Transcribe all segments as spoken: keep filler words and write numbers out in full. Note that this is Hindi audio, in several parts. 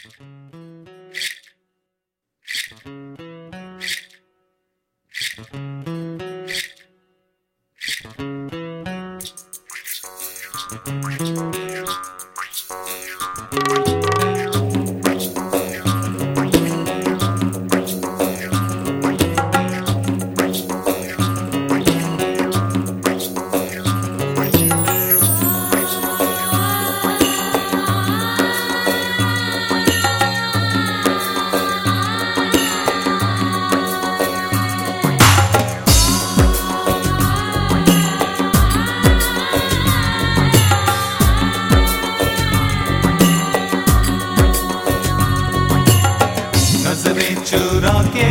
चुरा के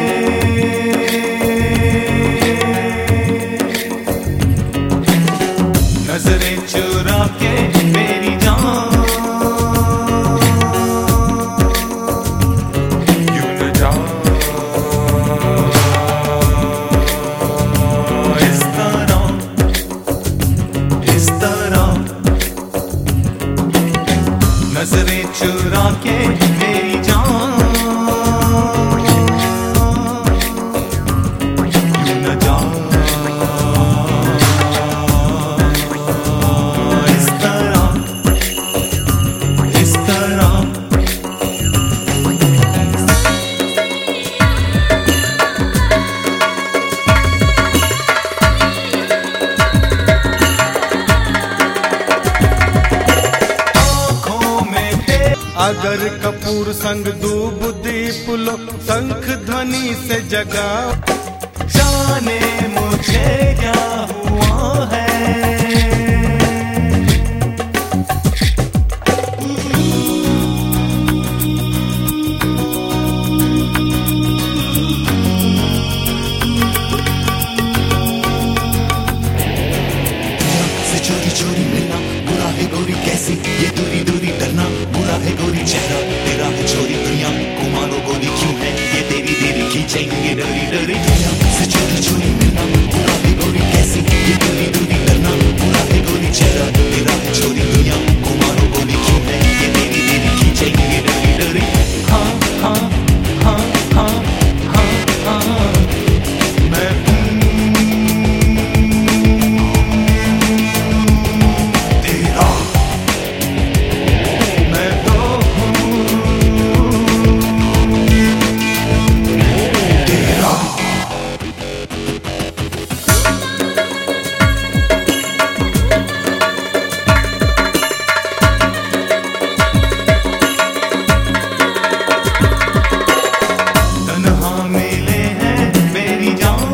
नजरें चुरा के मेरी जान यूं न जा इस तरह इस तरह नजरें चुरा के मेरी जान अगर कपूर संग दूब दीप लो शंख ध्वनि से जगा जाने मुझे क्या हुआ है से चोरी चोरी मिलना बुरा है गोरी कैसी ये दूरी दूरी डरना बुरा है गोरी चेहरा तेरा है छोरी दुनिया को मारो गोली क्यों है ये तेरी देरी खींचेंगे डरी डरी दुनिया से चोरी चोरी मिलना बुरा है गोरी कैसी ये दूरी दूरी डरना बुरा है गोरी चेहरा तेरा है छोरी दुनिया को मारो गोली क्यों है ये तेरी देरी खींचेंगे डरी डरी हाँ हाँ हाँ हाँ हाँ हाँ मैं तेरा मैं तो तेरा तन्हा मिले हैं मेरी जान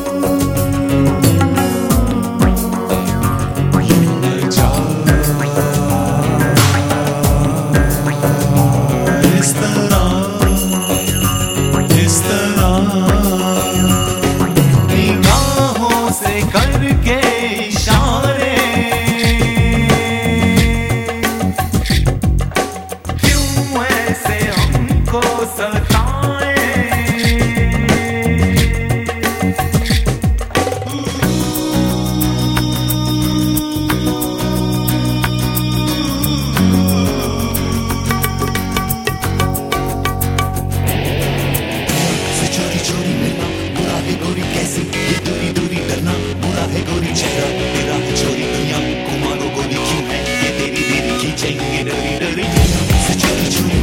यूं न जा इस तरह इस तरह निगाहों से करके इशारे क्यों ऐसे हमको सताए से चोरी चोरी मिलना बुरा है गोरी कैसी ये दूरी दूरी डरना बुरा है गोरी चेहरा तेरा है छोरी दुनिया को मारो गोली क्यों है ये तेरी देरी खींचेंगे डरी डरी से चोरी चोरी